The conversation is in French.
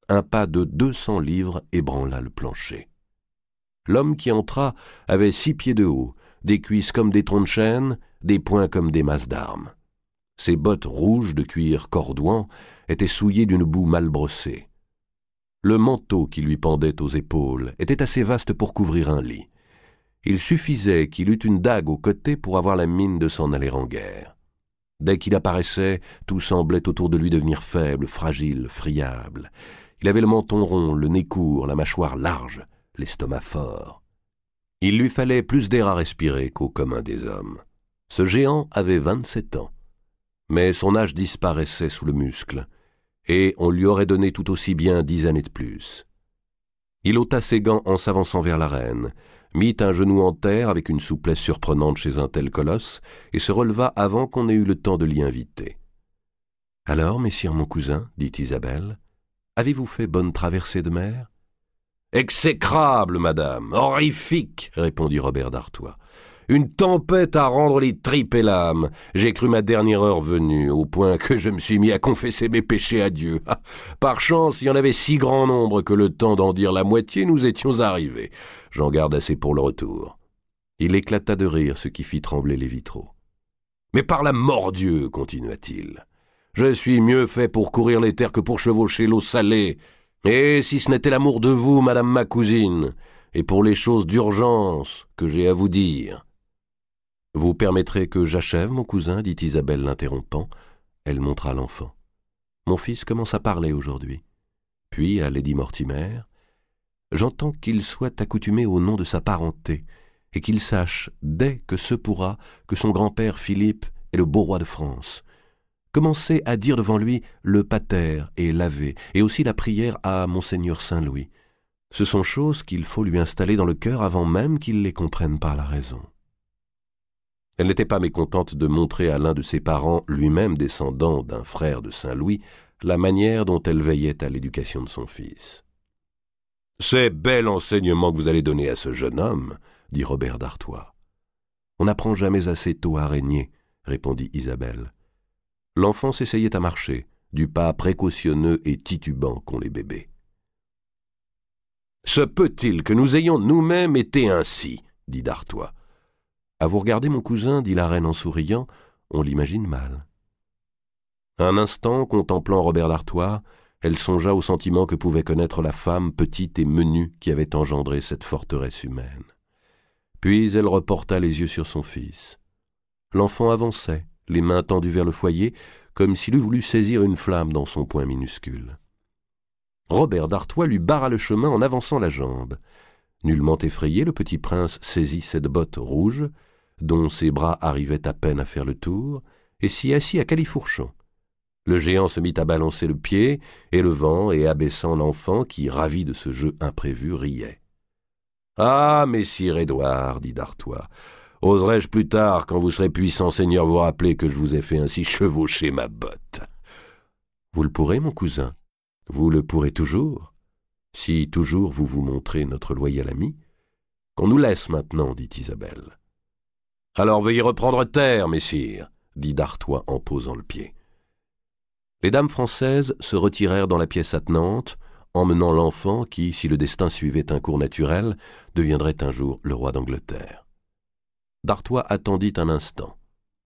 Un pas de 200 livres ébranla le plancher. L'homme qui entra avait 6 pieds de haut, des cuisses comme des troncs de chêne, des poings comme des masses d'armes. Ses bottes rouges de cuir cordoouant étaient souillées d'une boue mal brossée. Le manteau qui lui pendait aux épaules était assez vaste pour couvrir un lit. Il suffisait qu'il eût une dague au côté pour avoir la mine de s'en aller en guerre. Dès qu'il apparaissait, tout semblait autour de lui devenir faible, fragile, friable. Il avait le menton rond, le nez court, la mâchoire large, l'estomac fort. Il lui fallait plus d'air à respirer qu'au commun des hommes. Ce géant avait 27 ans, mais son âge disparaissait sous le muscle, et on lui aurait donné tout aussi bien 10 années de plus. Il ôta ses gants en s'avançant vers la reine, mit un genou en terre avec une souplesse surprenante chez un tel colosse, et se releva avant qu'on ait eu le temps de l'y inviter. « Alors, messire mon cousin, dit Isabelle, avez-vous fait bonne traversée de mer ?»« Exécrable, madame, horrifique, répondit Robert d'Artois. Une tempête à rendre les tripes et l'âme. J'ai cru ma dernière heure venue, au point que je me suis mis à confesser mes péchés à Dieu. Par chance, il y en avait si grand nombre que le temps d'en dire la moitié, nous étions arrivés. J'en garde assez pour le retour. » Il éclata de rire, ce qui fit trembler les vitraux. « Mais par la mordieu, continua-t-il, je suis mieux fait pour courir les terres que pour chevaucher l'eau salée. Et si ce n'était l'amour de vous, madame ma cousine, et pour les choses d'urgence que j'ai à vous dire. » « Vous permettrez que j'achève, mon cousin, dit Isabelle l'interrompant. Elle montra l'enfant. Mon fils commence à parler aujourd'hui. Puis à Lady Mortimer, j'entends qu'il soit accoutumé au nom de sa parenté, et qu'il sache, dès que se pourra, que son grand-père Philippe est le beau roi de France. Commencez à dire devant lui le pater et l'ave, et aussi la prière à Monseigneur Saint-Louis. Ce sont choses qu'il faut lui installer dans le cœur avant même qu'il les comprenne par la raison. Elle n'était pas mécontente de montrer à l'un de ses parents, lui-même descendant d'un frère de Saint-Louis, la manière dont elle veillait à l'éducation de son fils. « C'est bel enseignement que vous allez donner à ce jeune homme, » dit Robert d'Artois. « On n'apprend jamais assez tôt à régner, » répondit Isabelle. L'enfant s'essayait à marcher, du pas précautionneux et titubant qu'ont les bébés. « Se peut-il que nous ayons nous-mêmes été ainsi, » dit d'Artois. « À vous regarder, mon cousin, dit la reine en souriant, on l'imagine mal. » Un instant, contemplant Robert d'Artois, elle songea au sentiment que pouvait connaître la femme petite et menue qui avait engendré cette forteresse humaine. Puis elle reporta les yeux sur son fils. L'enfant avançait, les mains tendues vers le foyer, comme s'il eût voulu saisir une flamme dans son poing minuscule. Robert d'Artois lui barra le chemin en avançant la jambe. Nullement effrayé, le petit prince saisit cette botte rouge, dont ses bras arrivaient à peine à faire le tour, et s'y assit à califourchon. Le géant se mit à balancer le pied, élevant et abaissant l'enfant qui, ravi de ce jeu imprévu, riait. « Ah, messire Édouard, dit d'Artois, oserais-je plus tard, quand vous serez puissant seigneur, vous rappeler que je vous ai fait ainsi chevaucher ma botte ?»« Vous le pourrez, mon cousin, vous le pourrez toujours, si toujours vous vous montrez notre loyal ami. Qu'on nous laisse maintenant, dit Isabelle. »« Alors veuillez reprendre terre, messire, dit d'Artois en posant le pied. » Les dames françaises se retirèrent dans la pièce attenante, emmenant l'enfant qui, si le destin suivait un cours naturel, deviendrait un jour le roi d'Angleterre. D'Artois attendit un instant.